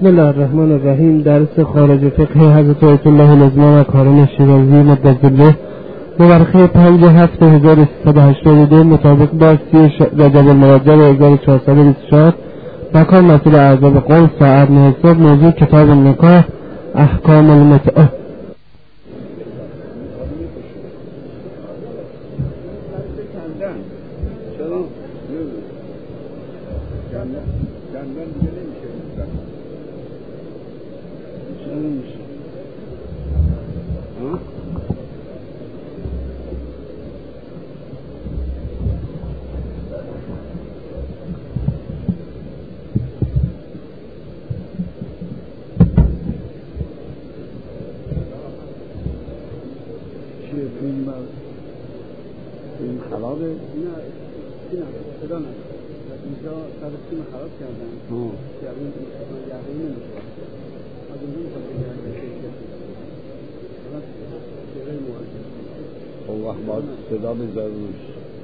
بسم الله الرحمن الرحیم. درس خارج فقه حضرت آیت الله لزمان و کارم شیرازی مددالله مورخه 5/7/1382 مطابق با 30 رجب المرجب 1424 مکان مسئول اعضاب قوم ساعت نهصد. موضوع کتاب النکاح احکام المتعه. این خرابه؟ نه صدا نه اینجا سر سیم خراب کردن یقین نمیشه از اون خب وقت باید صدا بذار روش.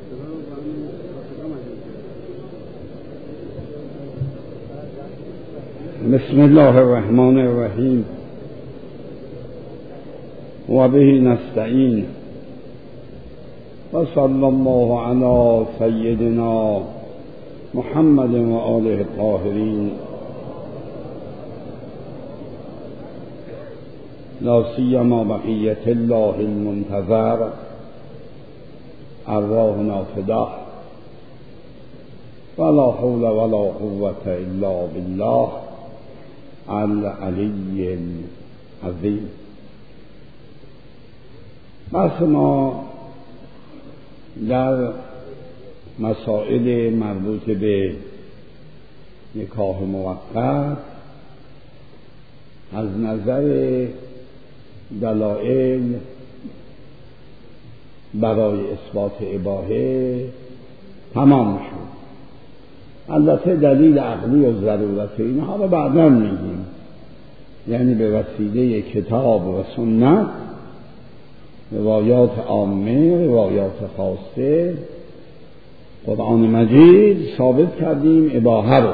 بسم الله الرحمن الرحیم و به نستعین و صلی الله علی سیدنا محمد و آله الطاهرین لا سیما بقیة الله المنتظر ارواحنا فداه ولا حول ولا قوة الا بالله العلی العظیم. بحث ما در مسائل مربوط به نکاح موقت از نظر دلایل برای اثبات اباحه تمام شد. البته دلیل عقلی و ضرورت اینها رو بعدا میگیم، یعنی به وسیله کتاب و سنت، روایات عامه، روایات خاصه، قرآن مجید ثابت کردیم اباحه رو.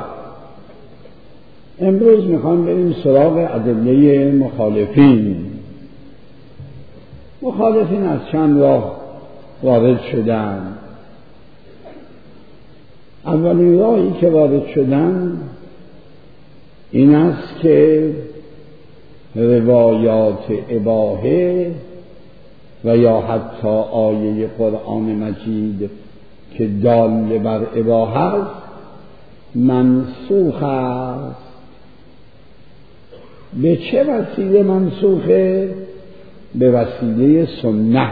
امروز میخوام بریم سراغ ادله مخالفین. مخالفین از چند راه وارد شدن. اولین راهی که وارد شدن این است که روایات اباحه و یا حتی آیه قرآن مجید که دال بر اباحه است منسوخ است. به چه وسیله منسوخه؟ به وسیله سنت.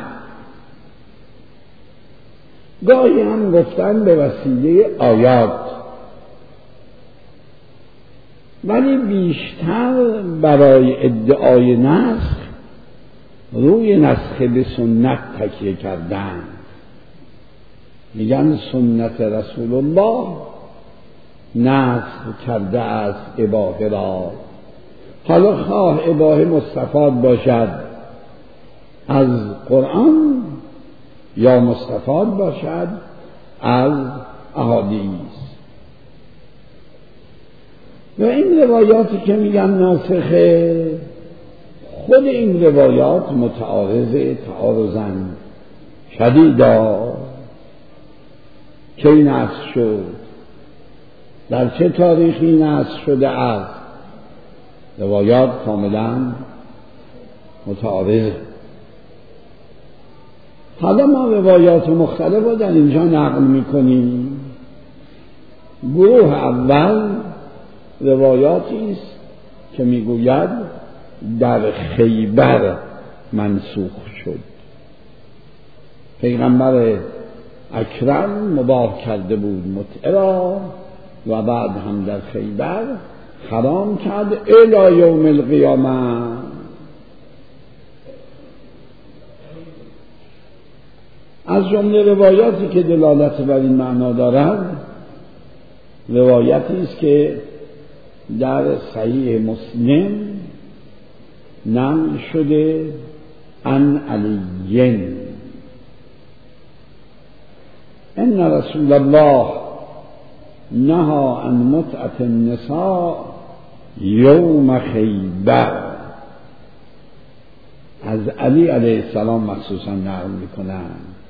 گاهی هم گفتن به وسیله آیات، ولی بیشتر برای ادعای نسخ روی نسخ به سنت تکیه کردن. میگن سنت رسول الله نسخ کرده است اباحه را. حالا خواه اباحه مستفاد باشد از قرآن یا مستفاد باشد از احادیث. و این روایاتی که میگن ناسخه، خود این روایات متعارضه تعارضاً شدیدا. کی نسخ شد؟ در چه تاریخی نسخ شده است؟ روایات کاملا متعارضه. حالا ما روایات مختلف رو در اینجا نقل میکنیم. گروه اول روایاتی است که میگوید در خیبر منسوخ شد. پیغمبر اکرم مباح کرده بود متعه را و بعد هم در خیبر حرام کرد الی یوم القیامه. از جمله روایاتی که دلالت بر این معنا دارد روایتی است که در صحیح مسلم نقل شده عن علی ان رسول الله نهى عن متعة النساء یوم خیبر. از علی علیه السلام مخصوصا نقل میکنن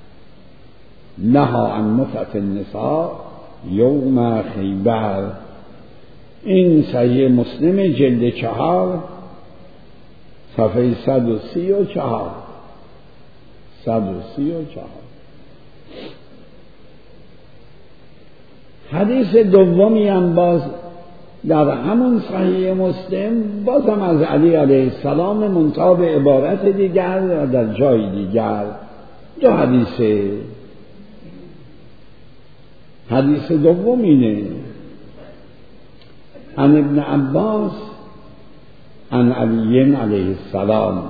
نهی عن متعة النساء یوم خیبر. این صحیح مسلم جلد 4 صفحه 134. حدیث دومی هم باز در همون صحیح مسلم، بازم از علی علیه السلام منتها به عبارت دیگر و در جای دیگر. دو حدیثه. حدیث دوم اینه عن ابن عباس عن علی علیه السلام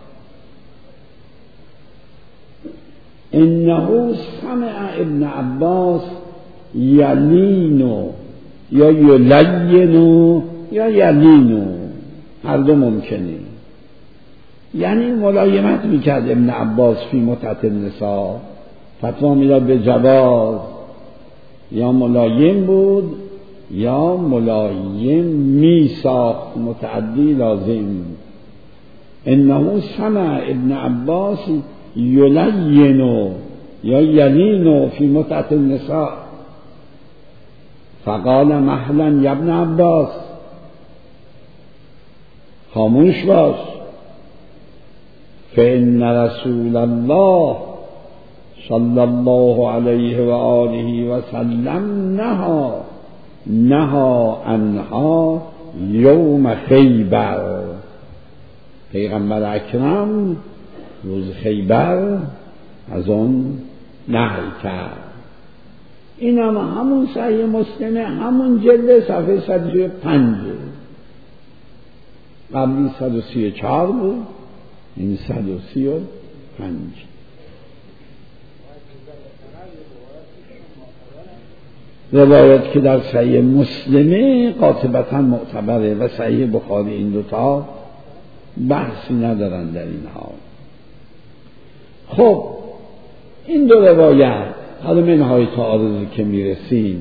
انه سمع ابن عباس یلینو یا یلینو یا یلینو، هر دو ممکنه. یعنی ملایمت میکرد ابن عباس فی متعة النساء، فتوا میداد به جواز، یا ملایم بود یا ملایم میساخت، متعدی لازم. انه سمع ابن عباس یلینو یا یلینو فی متعة النساء فقال مهلا یا ابن عباس، خاموش باش، فإن رسول الله صلی الله علیه و آله و سلم نهی عنها یوم خیبر. پیغمبر اکرم روز خیبر از اون نهی کرد. این هم همون صحیح مسلمه، همون جلد صفحه 105. قبلی 134 بود، این 135. روایت که در صحیح مسلمه قاطبتا معتبره و صحیح بخاری، این دوتا بحثی ندارن در این حال. خب این دو روایت، حالا منهای تعارضی که میرسیم،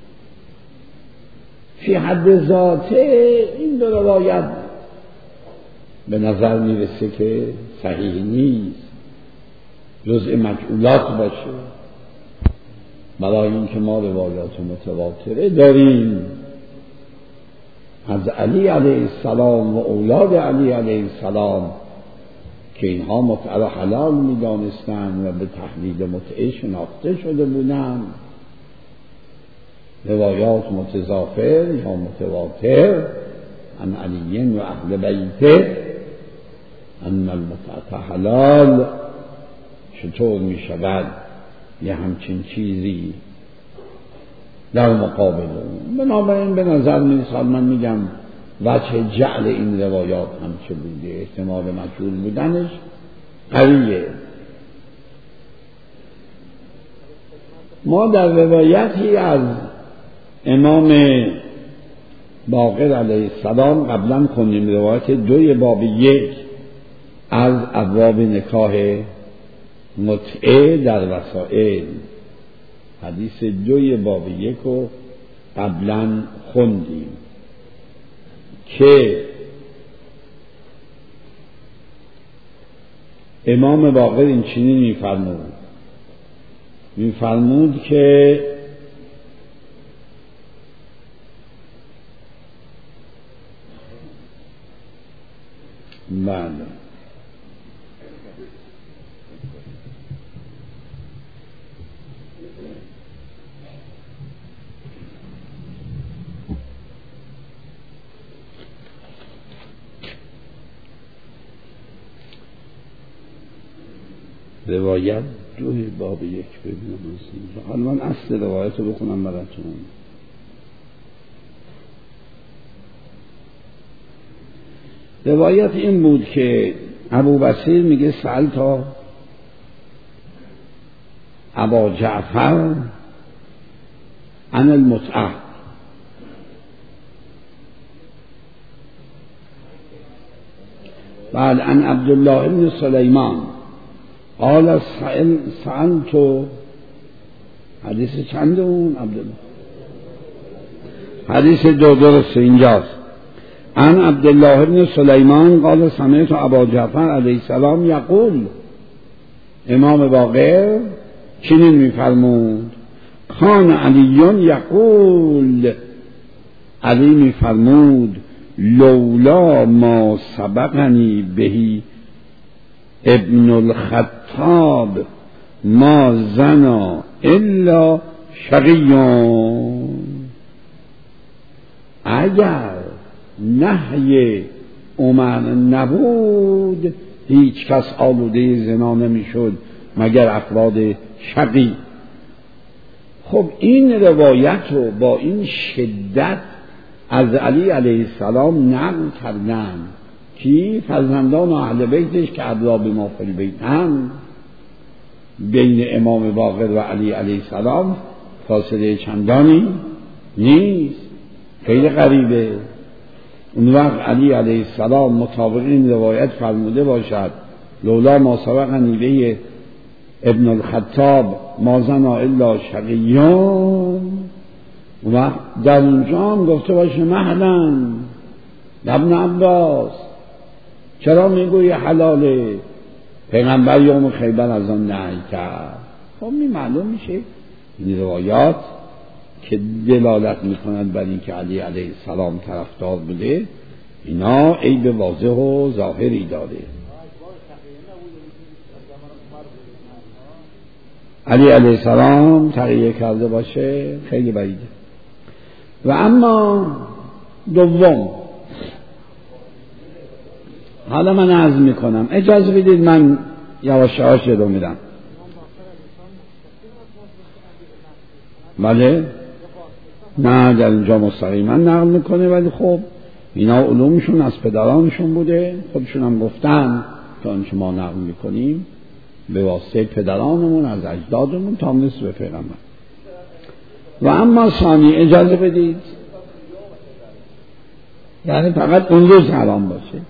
فی حد ذاته این دو روایت به نظر میرسه که صحیح نیست، جزء مجعولات باشه، برای اینکه ما روایات متواتره داریم از علی علیه السلام و اولاد علی علیه السلام که اینها متعه را حلال می‌دانستند و به تحلیل متعه شناخته شده بودند. روایات متضافر یا متواتر عن علی و اهل بیته ان المتعه حلال. چطور می‌شود یه همچین چیزی در مقابل اون؟ بنابراین به نظر می‌رسد، من میگم وجه جعل این روایات هم چه بوده، احتمال مجهول بودنش قویه. ما در روایتی از امام باقر علیه السلام قبلا خوندیم، روایت 2 باب 1 از ابواب نکاح متعه در وسائل، حدیث 2 باب 1 رو قبلا خوندیم که امام باقر این چنین میفرمود که بله روایت 2 باب 1 ببینم حالا من اصل روایت رو بخونم براتون. روایت این بود که ابو بصیر میگه سألت ابا جعفر عن المتعه، بعد عن عبدالله بن سلیمان قال سألت، حدیث چند اون عبدالله؟ حدیث 2 درست اینجاست. عن عبدالله بن سلیمان قال سمعت ابا جعفر علیه السلام یقول، امام باقر چنین میفرمود، کان علی یقول، علی میفرمود لولا ما سبقنی بهی ابن الخطاب ما زنا الا شقیون. اگر نهی عمر نبود هیچ کس آلوده زنا نمیشد مگر افراد شقی. خب این روایت رو با این شدت از علی علیه السلام نقل کردن که فرزندان اهل بیتش که ابراب ما فی البیت هم، بین امام باقر و علی علیه السلام فاصله چندانی نیست، خیلی قریبه. اون وقت علی علیه السلام مطابق این روایت فرموده باشد لولا ما سبقنی به ابن الخطاب ما زنا الا شقیون، و در اونجا هم گفته باشه مهلا ابن عباس چرا میگوی حلاله، پیغمبر یوم خیبر از آن نهی کرد. خب معلوم میشه این روایات که دلالت میکنند بر این که علی علیه السلام طرفدار بوده، اینا عیب واضح و ظاهری داره. علی علیه السلام تغییر کرده باشه خیلی بعیده. و اما دوم، حالا من عرض میکنم، اجازه بدید من یواش یواش رو میدم. بله نه در اینجا مستقیما نقل میکنه، ولی خب اینا علومشون از پدرانشون بوده، خودشون هم گفتن که آنچه ما نقل میکنیم به واسطه پدرانمون از اجدادمون تا نسبت پیغمبر. و اما ثانی، اجازه بدید، یعنی فقط اون روز حرام باشه،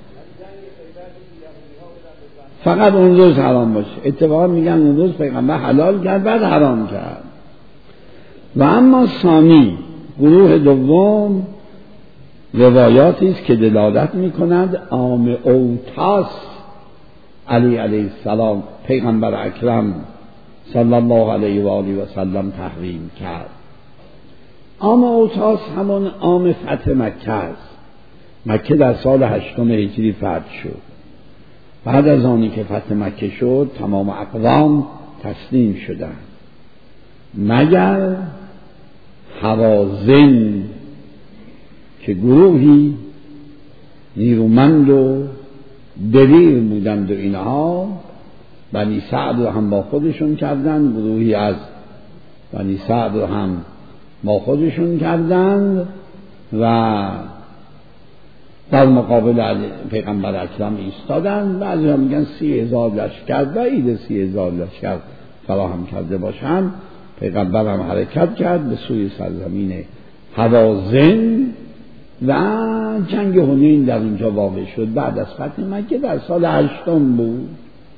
فقط اون روز حرام باشه. اتفاقا میگن اون روز پیغمبر حلال کرد بعد حرام کرد. و اما ثانی، گروه دوم، روایاتی است که دلالت میکند عام اوتاس علی علیه السلام پیغمبر اکرم صلی الله علیه و آله و سلم تحریم کرد. عام اوتاس همون عام فتح مکه است. مکه در سال 8 هجری فتح شد. بعد از آنی که فتح مکه شد تمام اقوام تسلیم شدند مگر حوازن که گروهی نیرومند و دلیر بودند و اینها بنی سعد رو هم با خودشون کردند، گروهی از بنی سعد رو هم با خودشون کردند و در مقابل پیغمبر اکرم ایستادند. بعضی هم میگن 30,000 لشکر و عید 30,000 لشکر فراهم کرده باشند. پیغمبر هم حرکت کرد به سوی سرزمین حوازن و جنگ حنین در اونجا واقع شد. بعد از فتح مکه در سال 8 بود.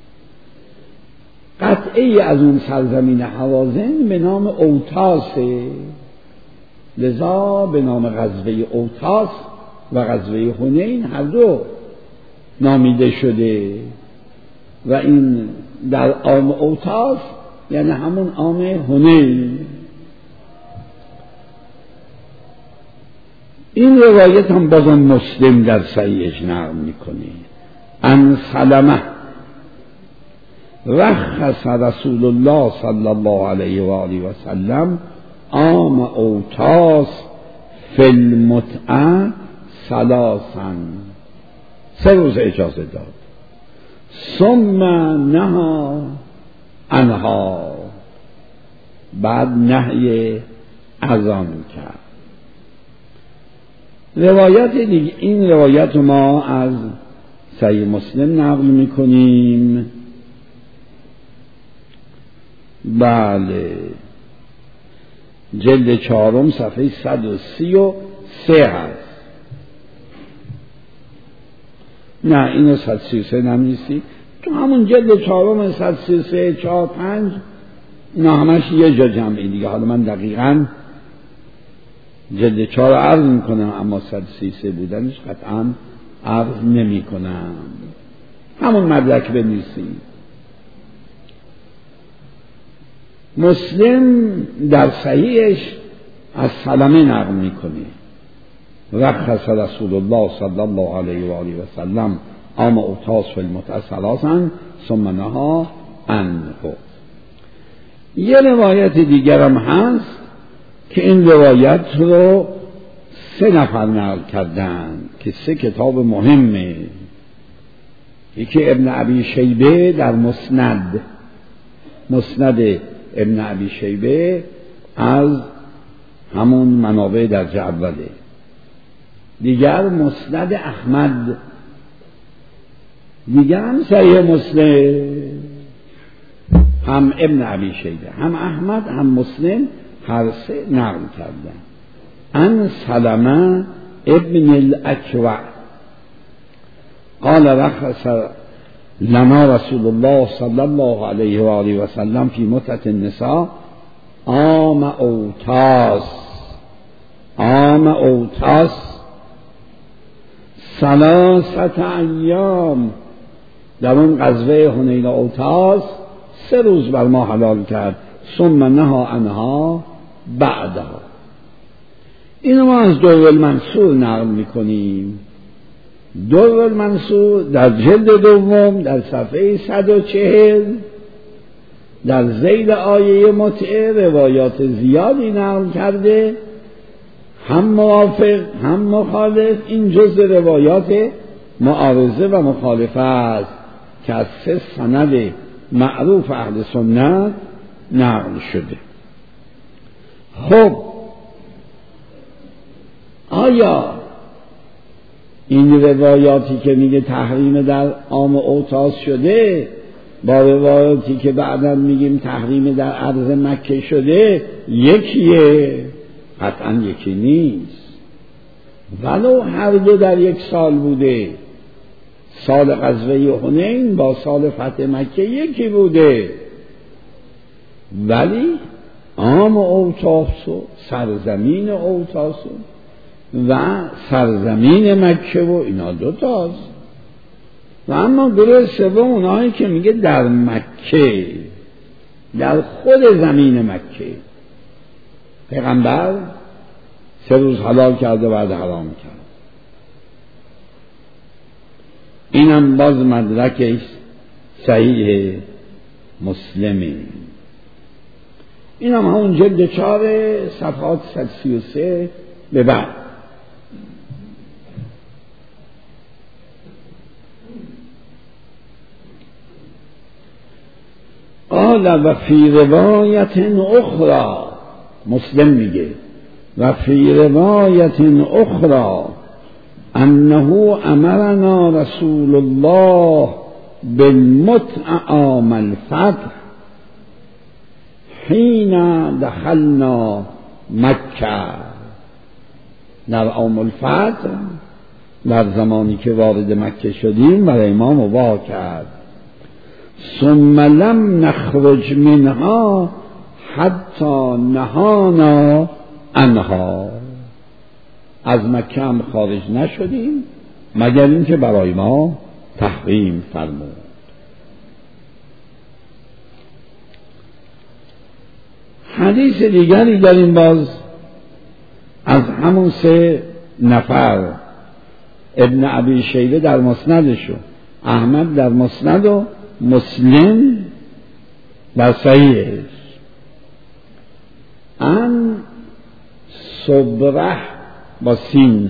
قطعه از اون سرزمین حوازن به نام اوتاسه، لذا به نام غزوه اوتاس و غزوه حنین هر دو نامیده شده. و این در عام اوتاس یعنی همون عام حنین. این روایت هم بازم مسلم در صحیحش نقل میکنه. ان سلمه رخص رسول الله صلی الله علیه و آله و سلم عام اوتاس فی المتعه ثلاثا، 3 روز اجازه داد. ثم نهی عنها، بعد نهی از آن کرد. روایت دیگه، این روایت ما از صحیح مسلم نقل میکنیم. بله جلد 4 صفحه 133 هست. نه اینو 133 نمیستی، تو همون جلد 4 133 4 5 اینا همش یه جا جمعی دیگه. حالا من دقیقاً جلد 4 عرض میکنم، اما 133 بودنش قطعا عرض نمی کنم. همون مدرک بنویسید. مسلم در صحیحش از سلمه نقل میکنه: رخص رسول الله صلی الله علیه و آله و سلم عام اوتاس فی المتع ثلاثا ثم نهی عنه. یه روایت دیگر هم هست که این روایت رو 3 نفر نقل کردن که 3 کتاب مهمه. یکی ابن ابی شیبه در مسند ابن ابی شیبه از همون منابع درجه اوله. دیگر مسند احمد، دیگر هم صحیح مسلم. هم ابن ابی شیبه، هم احمد، هم مسلم، هر 3 نقل کردن. ان سلمه ابن الاکوع قال رخص لنا رسول الله صلی الله علیه و آله و سلم فی متعة النساء عام اوتاس 3 ایام. در اون غزوه حنین اوتاس 3 روز بر ما حلال کرد. ثم نهی عنها بعدها. اینو ما از در المنصور نقل میکنیم. در المنصور در جلد 2 در صفحه 140 در ذیل آیه متعه روایات زیادی نقل کرده، هم موافق هم مخالف. این جزء روایات معارضه و مخالفه است که از 3 سند معروف اهل سنت نقل شده. خب آیا این روایاتی که میگه تحریم در عام اوتاس شده با روایاتی که بعدا میگیم تحریم در ارض مکه شده یکیه؟ قطعا یکی نیست. ولو هر دو در یک سال بوده، سال غزوه حنین با سال فتح مکه یکی بوده، ولی عام اوتاس و سرزمین اوتاس و سرزمین مکه و اینا 2 تاست. و اما گروه سوم اونایی که میگه در مکه، در خود زمین مکه پیغمبر 3 روز حلال کرده بعد حرام کرد. اینم باز مدرکش صحیح مسلمه. اینم همون جلد 4 صفحات 133 به بعد. قال و فی روایت اخرى، مسلم میگه و فی روایت اخرى انه امرنا رسول الله بالمتع عام الفتح حین دخلنا مکه. در عام الفتح، در زمانی که وارد مکه شدیم، برای ما مباح کرد. ثم لم نخرج منها حتی نهانا عنها. از مکه هم خارج نشدیم مگر اینکه برای ما تحریم فرمود. حدیث دیگری در این باز از همون 3 نفر، ابن ابی شیبه در مسندشو، احمد در مسند و مسلم در صحیحش، ان صبره با سین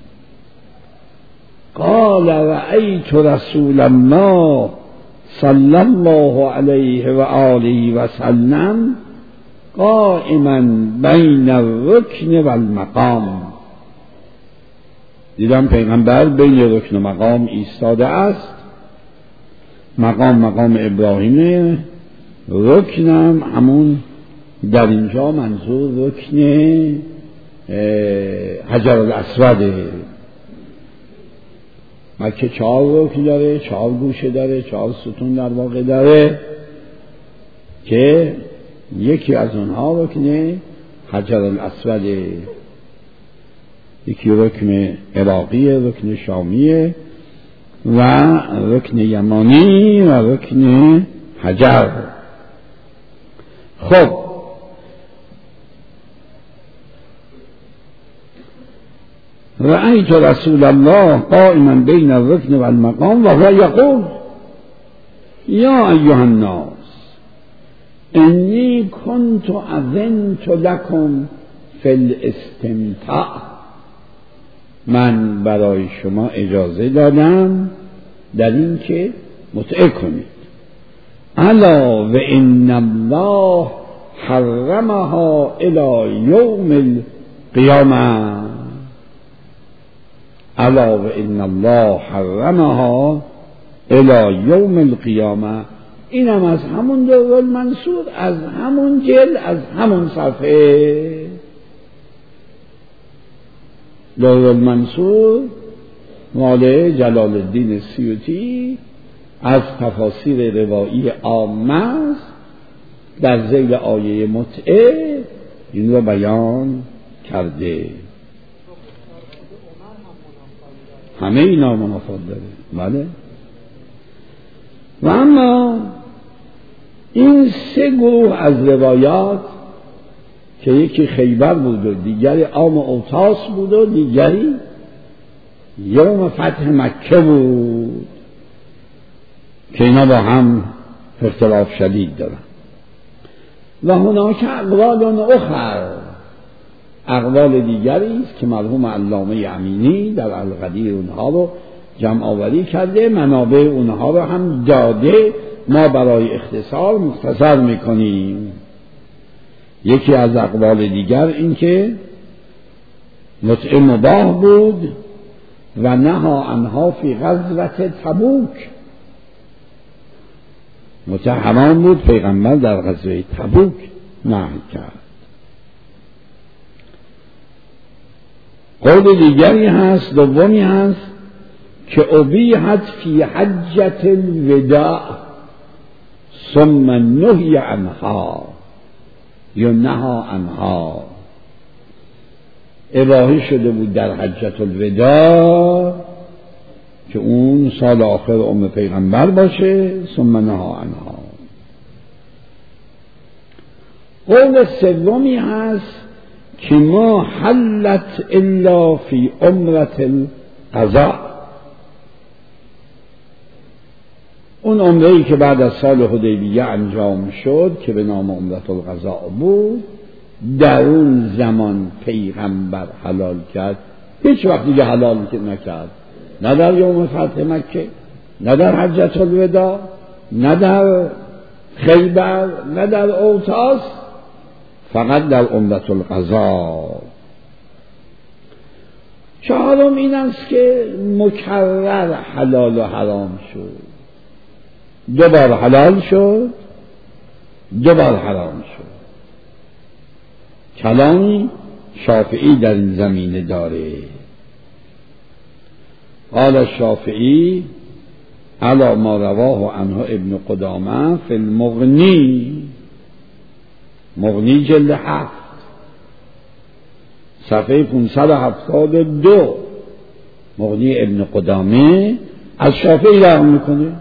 قال رأیت رسول الله صلی الله علیه و آله و سلم قائما بین الرکن و المقام. دیدم پیغمبر بین رکن و مقام ایستاده است. مقام ابراهیمه، رکنم همون در اینجا منظور رکن حجر الاسوده. مکه 4 رکن داره، 4 گوشه داره، 4 ستون در واقع داره که یکی از اونها رکن حجر الاسوده. یکی رکن عراقی، رکن شامی و رکن یمانی و رکن حجر. خب رأیت رسول الله قائما بین الرکن و المقام و هو یقول یا ایها الناس انی کنت اذنت لکم فی الاستمتاع، من برای شما اجازه دادم در این که متعه کنید. الا و ان الله حرمها الی یوم القیامه، الا و ان الله حرمها الی یوم القیامه. اینم از همون در المنصور، از همون جلد، از همون صفحه. در المنصور مال جلال الدین سیوطی از تفاسیر روایی عامه است، در ذیل آیه متعه این را بیان کرده. همه اینا منافات داره. بله. و اما این سه گروه از روایات که یکی خیبر بود و دیگری عام اوطاس بود و دیگری یوم فتح مکه بود که اینا با هم اختلاف شدید دارن. و هناک اقوال اخر، اقوال دیگری است که مرحوم علامه امینی در القدیر اونها رو جمع آوری کرده، منابع اونها رو هم داده، ما برای اختصار مختصر میکنیم. یکی از اقوال دیگر این که متعه مباح بود و نهی عنها فی غزوة تبوک، متعه حرام بود، پیغمبر در غزوه تبوک نهی کرد. قول دیگری هست، دومی هست که ابیحت فی حجة الوداع ثم نهی عنها یا نهی عنها، اباحه شده بود در حجة الوداع که اون سال آخر عمر پیغمبر باشه، ثم نهی عنها. قول سومی هست که ما حلت الا فی عمرة القضاء، اون عمره‌ای که بعد از سال حدیبیه انجام شد که به نام عمرة القضاء بود، در اون زمان پیغمبر حلال کرد، هیچ وقت دیگه حلال نکرد، نه در یوم فتح مکه، نه در حجة الوداع، نه در خیبر، نه در اوطاس، فقط در عمرة القضاء. چهارم این است که مکرر حلال و حرام شد، دوبار حلال شد، دوبار حرام شد. کلامی شافعی در این زمینه داره. قال الشافعی علی ما رواه عنه ابن قدامه فی المغنی، مغنی جلد 7 صفحه 572، مغنی ابن قدامه از شافعی رواه میکنه.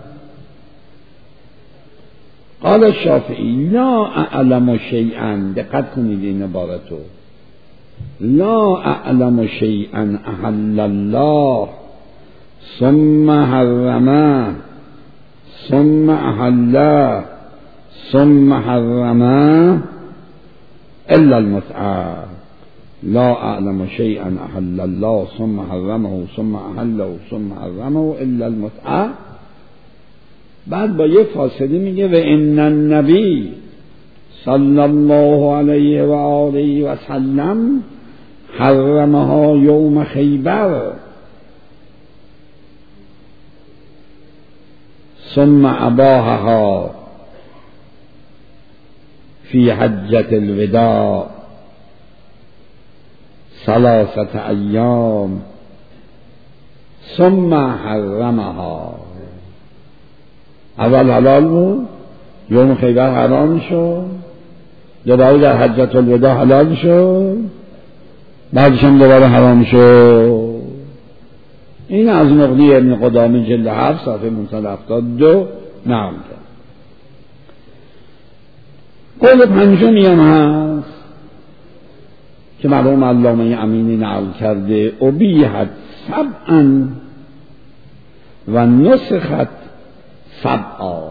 قال الشافعی لا اعلم شیئا، دقت کنید این عبارتو، لا اعلم شیئا احل الله ثم حرمه ثم احله ثم حرمه الا المتعه، لا اعلم شیئا احل الله ثم حرمه ثم احله ثم حرمه الا المتعه. بعد با یه فاصله میگه و ان النبی صلی الله علیه و آله و سلم حرمها یوم خیبر ثم اباحها فی حجة الوداع 3 ایام ثم حرمها. اول حلال بود، یوم خیبر حرام شد، دوباره در حجة الوداع حلال شد، بعدش هم دوباره حرام شد. این از مغنی ابن قدامه جلد 7 صفحه 572 نقل کرد. قول پنجمی هم هست که مرحوم علامه امینی نقل کرده: ابیحت سبعا و نسخت سبعا،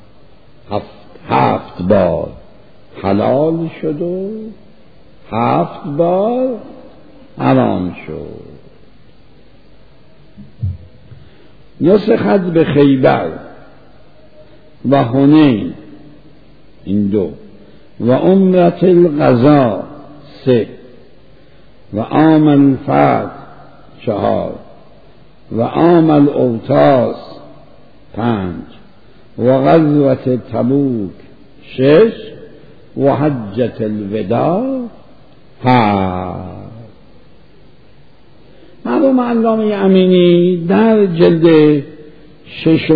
هفت بار حلال شد و 7 بار حرام شد. نسخت به خیبر و حنین، این 2، و عمرت القضا 3، و عام الفتح 4، و عام الاوطاس 5، و غزوة تبوک 6، و حجة الوداع 7. مرحوم علامه امینی در جلد 6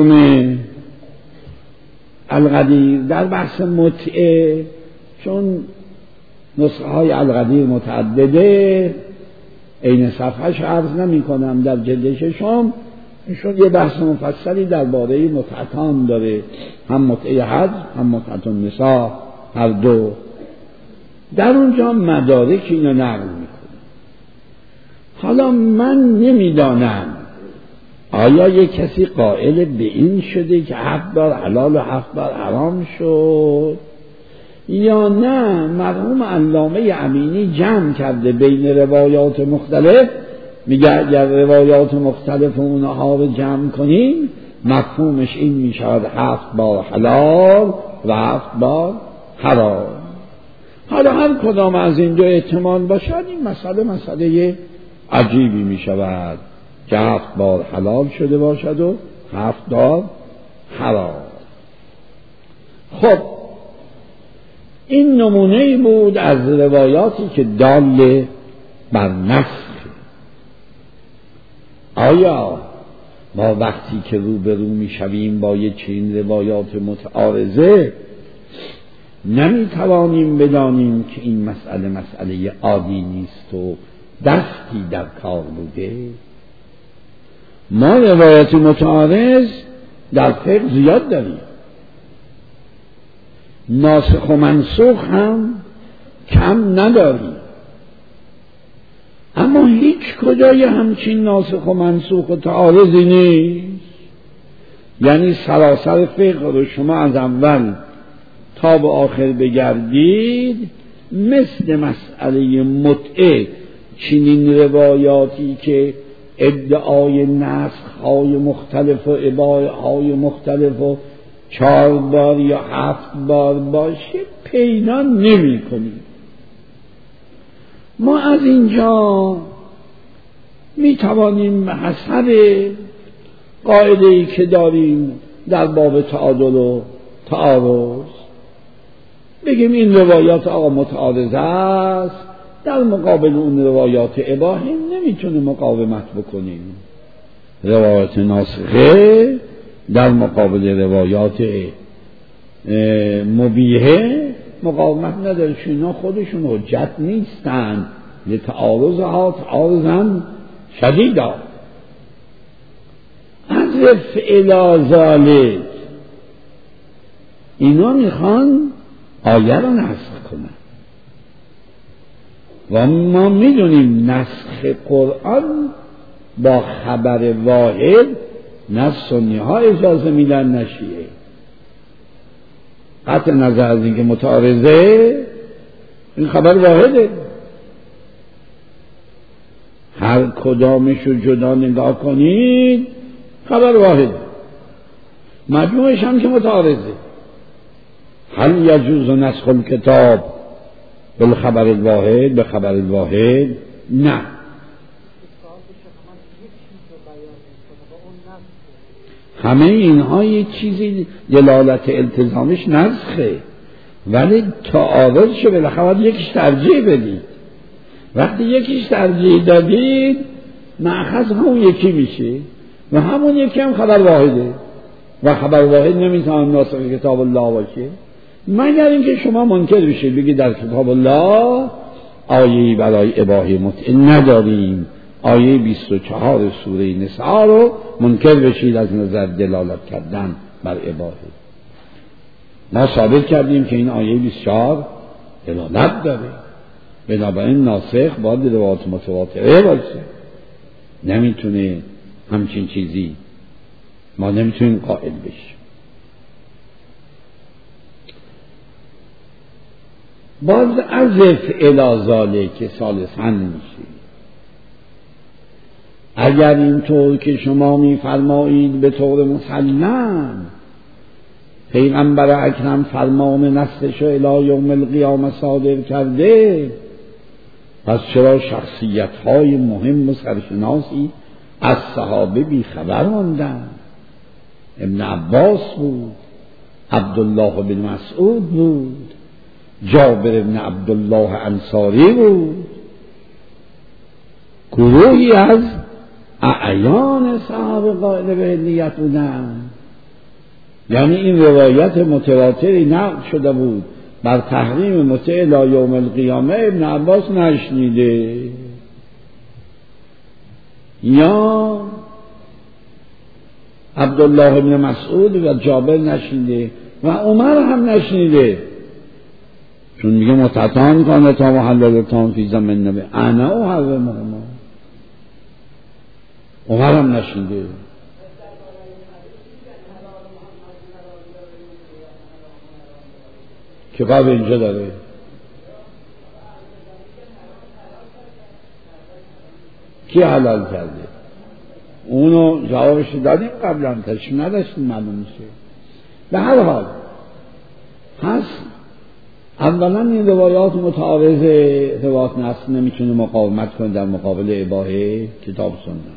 القدیر در بحث متعه، چون نسخه های القدیر متعدده، عین صفحهش عرض نمی کنم، در جلد 6 ایشون یه بحث مفصلی درباره متعتان داره، هم متعه حج هم متعت النساء، هر دو. در اونجا مدارک اینو نقل میکنه. حالا من نمیدانم آیا یک کسی قائل به این شده که 7 بار حلال و 7 بار حرام شد، یا نه مرحوم علامه امینی جمع کرده بین روایات مختلف، میگه اگر روایات مختلف اونها رو جمع کنیم مفهومش این میشود 7 بار حلال و 7 بار حرام. حالا هر کدام از این دو احتمال باشد، این مسئله عجیبی می شود که 7 بار حلال شده باشد و 7 بار حرام. خب این نمونه بود از روایاتی که دال بر نسخ. آیا ما وقتی که روبرو می شویم با یک چنین روایات متعارضه نمی توانیم بدانیم که این مسئله عادی نیست و دستی در کار بوده؟ ما روایت متعارض در فقه زیاد داریم، ناسخ و منسوخ هم کم نداریم، اما هیچ کجای همچین ناسخ و منسوخ و تعارضی نیست. یعنی سراسر فقه رو شما از اول تا به آخر بگردید، مثل مسئله متعه چنین روایاتی که ادعای نسخ های مختلف و اباحه های مختلف و 4 بار یا 7 بار باشه پیدا نمی کنیم. ما از اینجا می توانیم حسب قاعده‌ای که داریم در باب تعادل و تعارض بگیم این روایات آقا متعارض است، در مقابل اون روایات اباحه نمیتونه مقاومت بکنیم. روایات ناسخه در مقابل روایات مبیحه مقاومت نداره، اینا خودشون حجت نیستن، لتعارضها تعارضا شدیدا. از فعل ذالک اینا میخوان آیه رو نسخ کنن و ما میدونیم نسخ قرآن با خبر واحد نه سنی ها اجازه میدن نه شیعه. قطع نظر از اینکه متعارضه، این خبر واحده، هر کدامش رو جدا نگاه کنید خبر واحده، مجموعش هم که متعارضه. هل یجوز نسخ الکتاب بالخبر الواحد به خبر الواحد؟ نه. همه اینها یه چیزی دلالت التزامش نسخه، ولی تعارض شو بالاخره یکیش ترجیح بدید. وقتی یکیش ترجیح دادید مأخذ همون یکی میشه و همون یکی هم خبر واحده و خبر واحد نمیتونه ناسخ کتاب الله باشه، مگر اینکه شما منکر بشید بگید در کتاب الله آیه‌ای برای اباحه متعه نداریم. آیه 24 سوره نساء رو منکر بشید از نظر دلالت کردن بر اباحه. ما ثابت کردیم که این آیه 24 دلالت داره، بنابراین ناسخ باید روایات متواتره باشه. نمیتونه همچین چیزی ما نمیتونیم قائل بشیم. باز عزف الازاله که ثالثاً میشه. اگر اینطور که شما میفرمایید به طور مسلم پیغمبر اکرم فرمان نسلش الی یوم القیامه صادر کرده، پس چرا شخصیت‌های مهم و سرشناسی از صحابه بی خبر ماندن؟ ابن عباس بود، عبدالله بن مسعود بود، جابر بن عبدالله انصاری بود، گروهی از اعیان صحابه قائل به علیت بودن. یعنی این روایت متواتری نقل شده بود بر تحریم متع الی یوم القیامه، ابن عباس نشنیده یا عبدالله بن مسعود و جابر نشنیده و عمر هم نشنیده، چون میگه متعتان کانه تا محللتان فی زمن نبی انا و حرم محمد. عمر هم نشنیده. کتاب اینجا داره. کی حلال کرده؟ اونو جوابش دادیم قبلا، تشریف نداشتیم معلوم میشه. به هر حال هست اولا این روایات متعارضه، روایات نص نمیتونه مقاومت کنه در مقابل اباحه کتاب سنت.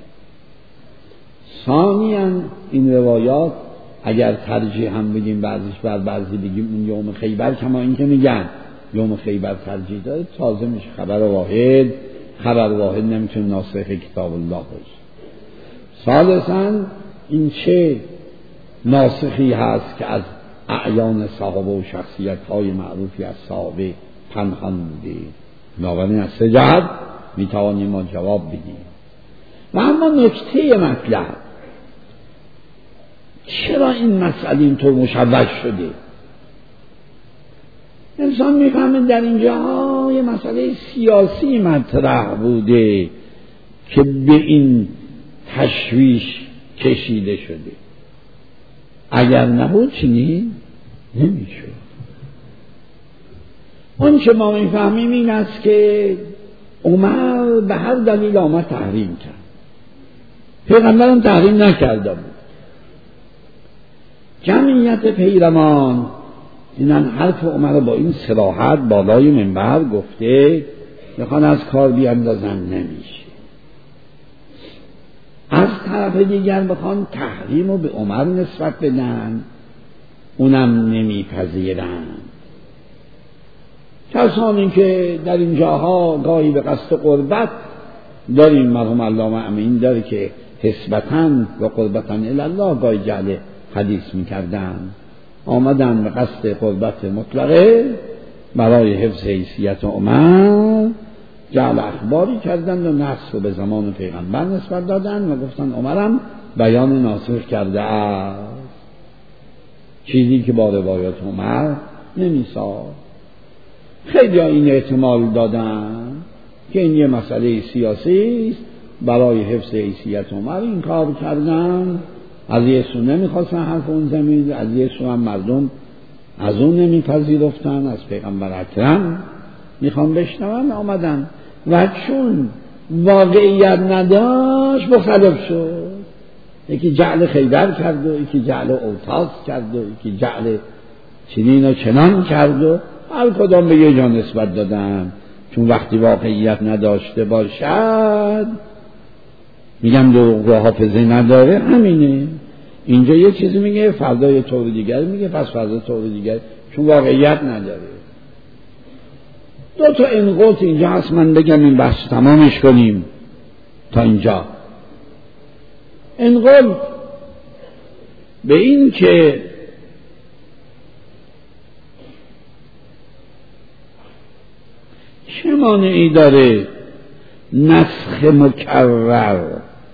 ثانیاً این روایات اگر ترجیح هم بگیم بعضیش بر بعضی بگیم اون یوم خیبر، کما این که میگن یوم خیبر ترجیح داره، تازه میشه خبر واحد. خبر واحد نمیتونه ناسخ کتاب الله باشه. ثالثاً این چه ناسخی هست که از اعیان صحابه و شخصیت‌های معروفی از صحابه پنهان بوده. بنابراین از سه جهت میتوانیم ما جواب بدیم. و اما نکته مطلب، چرا این مسئله اینطور مشوش شده؟ انسان میفهمه در اینجا یه مسئله سیاسی مطرح بوده که به این تشویش کشیده شده. اگر نبود چنین نمیشد. اون چه ما میفهمیم این است که عمر به هر دلیل آمد تحریم کرد. پیغمبرم تحریم نکرده بود. جمعیت پیروان اینن حرف عمر با این صراحت بالای منبر گفته میخوان از کار بیاندازن، نمیشه. از طرف دیگر بخوان تحریم رو به عمر نسبت بدن، اونم نمیپذیرن. کسانی که در این جاها گاهی به قصد قربت داریم، مرحوم علامه امین داره که حسبتن و قربتن الله گاهی جعل حدیث میکردن، آمدن به قصد قربت مطلقه برای حفظ حیثیت عمر، جعل اخباری کردن و نص رو به زمان پیغمبر نسبت دادن و گفتن عمرم بیان ناسخ کرده است، چیزی که با روایات عمر نمیساد. خیلی این احتمال دادن که این یه مسئله سیاسی است، برای حفظ حیثیت عمر این کار کردن. از یه سو نمیخواستن حرف اون زمین، از یه سو هم مردم از اون نمیپذیرفتن، از پیغمبر اکرم میخوان بشنون، آمدن و چون واقعیت نداشت مخالف شد. یکی جعل خیبر کرد و یکی جعل اوتاس کرد و یکی جعل چنین و چنان کرد و هر کدام به یه جا نسبت دادن. چون وقتی واقعیت نداشته باشد میگم دروغ رو حافظه نداره، همینه. اینجا یه چیزی میگه، فردا یه طور دیگر میگه، پس فردا طور دیگر، چون واقعیت نداره. دو تا انقاط اینجا هست، من بگم این بحث تمامش کنیم تا اینجا. انقاط به این که چه مانعی داره نسخ مکرر؟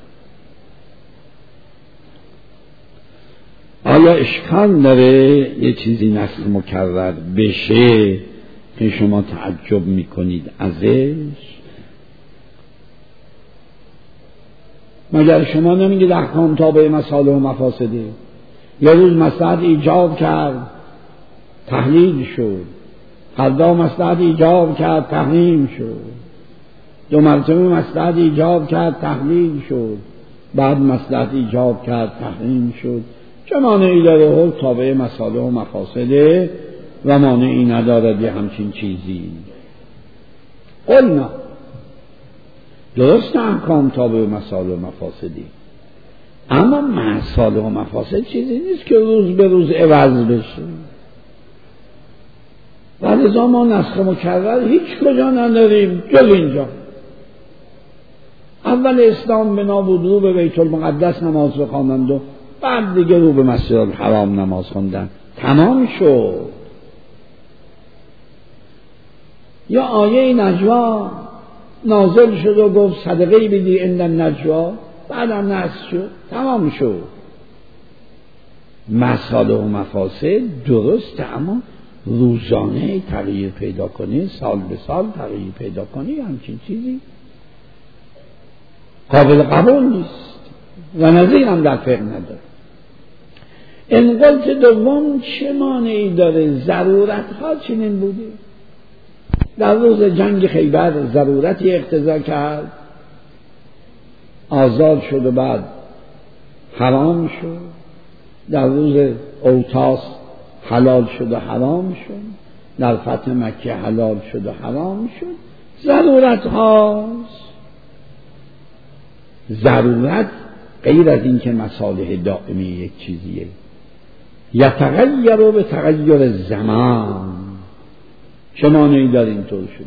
آیا اشکال داره یه چیزی نسخ مکرر بشه که شما تعجب میکنید ازش؟ مگر شما نمیگید احکام تابع مصالح و مفاسده؟ یه روز مصلحت ایجاب کرد تحلیل شد، فردا مصلحت ایجاب کرد تحریم شد، دو مرتبه مصلحت ایجاب کرد تحلیل شد، بعد مصلحت ایجاب کرد تحریم شد. چه مانعی داره حکم تابع مصالح و مفاسده و مانعی ندارد یه همچین چیزی؟ قلنا درست احکام تابع مصالح و مفاسدی، اما مصالح و مفاسد چیزی نیست که روز به روز عوض بشه. و لذا ما نسخ مکرر هیچ کجا نداریم جز اینجا. اول اسلام بنا بود رو به بیت المقدس نماز بخواندند و بعد دیگه رو به مسجد الحرام نماز خواندن، تمام شد. یا آیه نجوا نازل شد و گفت صدقه بدی عند النجوا، بعدم نسخ شد، تمام شد. مصالح و مفاسد درسته، اما روزانه تغییر پیدا کنی، سال به سال تغییر پیدا کنی، همچین چیزی قابل قبول نیست و نظیر هم در فقه نداره. انقلت دوم چه مانعی داره؟ ضرورت ها چنین بوده. در روز جنگ خیبر ضرورتی اقتضا کرد، آزاد شد و بعد حرام شد. در روز اوتاس حلال شد و حرام شد. در فتح مکه حلال شد و حرام شد. ضرورت هاست. ضرورت غیر از این که مصالح دائمی یک چیزیه، یتغیر به تغییر زمان. چه مانعی داره اینطور شده؟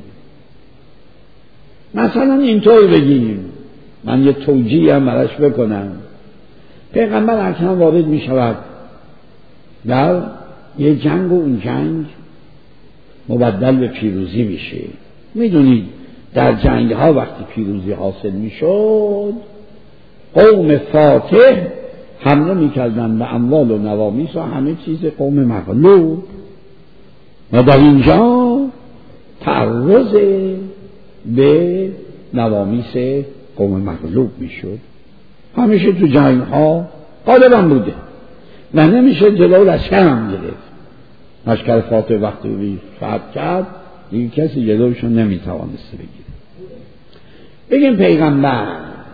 مثلا اینطور بگیم، من یه توجیه هم براش بکنم. پیغمبر اکرم وارد می شود در یه جنگ و اون جنگ مبدل به پیروزی میشه. میدونید در جنگ ها وقتی پیروزی حاصل می شد، قوم فاتح حمله می کردن به اموال و نوامیس و همه چیز قوم مغلوب، و در اینجا تعرض به نوامیس قوم مغلوب می شد. همیشه تو جنگ ها غالبا بوده و نمیشه جلو لشکر هم گرفت. لشکر فاتح وقتی روی فتح کرد دیگه کسی جلوشون نمیتوانسته بگیره. بگیم پیغمبر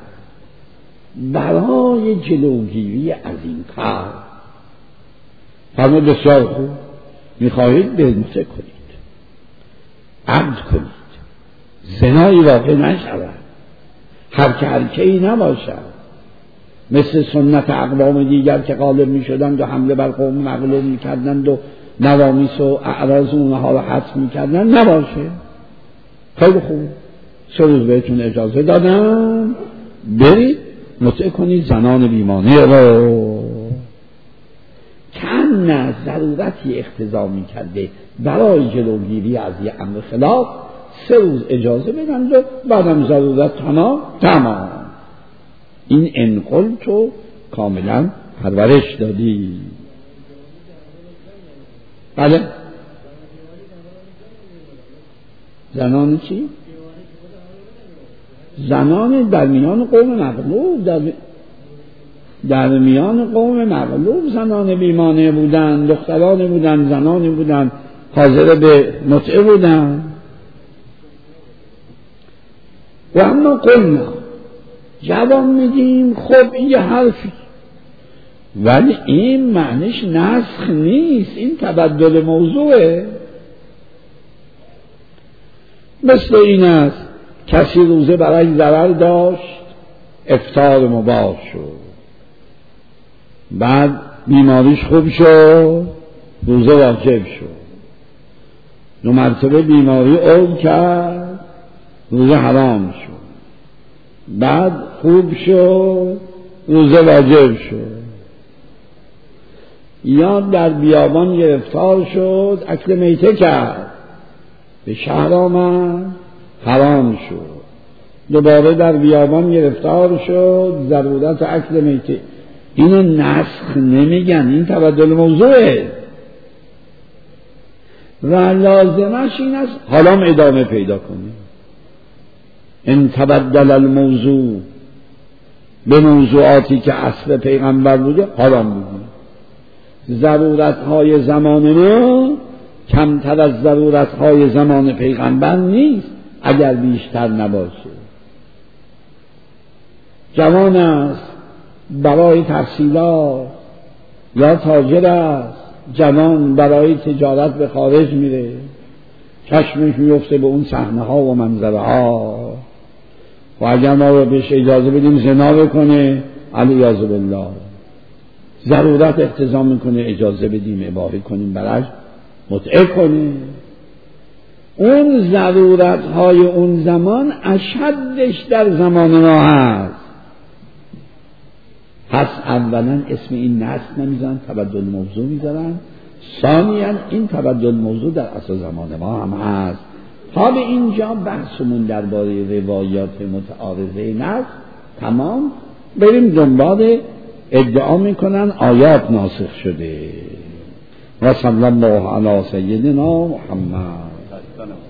برای جلوگیری از این کار فرمود بسیار خوب، میخواهید بنسه کنید، عبد کنید، زنایی واقع نشود، هرکه‌ای نباشد، مثل سنت اقوام دیگر که غالب میشدند و حمله بر قوم مغلوب میکردند و نوامیس و اعراض اونها رو حذف میکردند، نباشه. خیلی خوب، 3 روز بهتون اجازه دادم برید مطلع کنید زنان بیمانه رو. کن ضرورتی اقتضا میکرده برای جلوگیری از یه امر خلاف 3 روز اجازه بدن و بعدم ضرورت تمام. این انقل تو کاملا پرورش دادی. بله. زنان چی؟ زنان در میان قوم مغلوب، در میان قوم مغلوب زنان بیمانه بودن، دختران بودن، زنانی بودن، حاضر به متعه بودن. و اما قلنا جواب میدیم خب این یه حرفی، ولی این معنیش نسخ نیست، این تبدل موضوعه. مثل این است کسی روزه برای ضرر داشت، افطار مباح شد، بعد بیماریش خوب شد، روزه واجب شد. 2 مرتبه بیماری عود کرد، روزه حرام شد. بعد خوب شد، روزه واجب شد. یا در بیابان گرفتار شد، اکل میته کرد، به شهر آمد، حرام شد، دوباره در بیابان گرفتار شد، ضرورت اکل میته. اینو نسخ نمیگن، این تبدل موضوعه و لازمش این است حالا ادامه پیدا کنیم. ان تبدل الموضوع به موضوعاتی که اصل پیغمبر بوده حرام بوده. ضرورتهای زمان ما کمتر از ضرورتهای زمان پیغمبر نیست اگر بیشتر نباشه. جوان است برای تحصیلات یا تاجر است، جوان برای تجارت به خارج میره، چشمش میفته به اون صحنه ها و منظره ها و اگر ما رو بهش اجازه بدیم زنا بکنه علیاذ بالله، ضرورت اقتضا میکنه اجازه بدیم اباحه کنیم براش متعه کنیم. اون ضرورت های اون زمان اشدش در زمان ما هست. پس اولا اسم این نسخ نمیذارن، تبدل موضوع میذارن. ثانیاً این تبدل موضوع در اصل زمان ما هم هست. تا به اینجا بحثمون درباره روایات متعارضه نسخ تمام. بریم دنبال ادعا میکنن آیات ناسخ شده. و صلی الله علی سیدنا محمد.